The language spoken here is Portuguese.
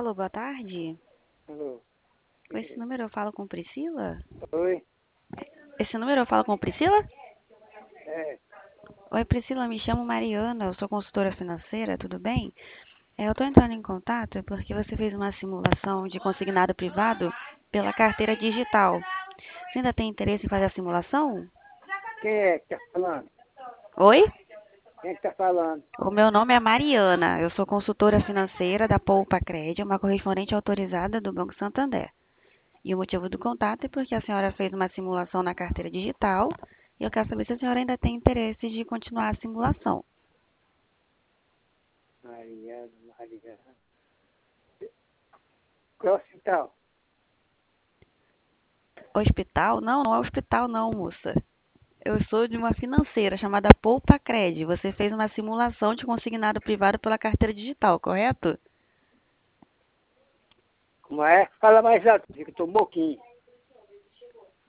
Alô, boa tarde. Alô? Com esse número eu falo com Priscila? Oi? Esse número eu falo com Priscila? É, Oi, Priscila, me chamo Mariana, eu sou consultora financeira, tudo bem? Eu estou entrando em contato porque você fez uma simulação de consignado privado pela carteira digital. Você ainda tem interesse em fazer a simulação? quem é que tá falando? Oi? Quem é que tá falando? O meu nome é Mariana, eu sou consultora financeira da Poupa Cred, uma correspondente autorizada do Banco Santander. E o motivo do contato é porque a senhora fez uma simulação na carteira digital e eu quero saber se a senhora ainda tem interesse de continuar a simulação. Mariana. Qual hospital? Hospital? Não, não é hospital não, moça. Eu sou de uma financeira chamada Poupa Cred. Você fez uma simulação de consignado privado pela carteira digital, correto? Como é? Fala mais alto, que eu tô moquinho.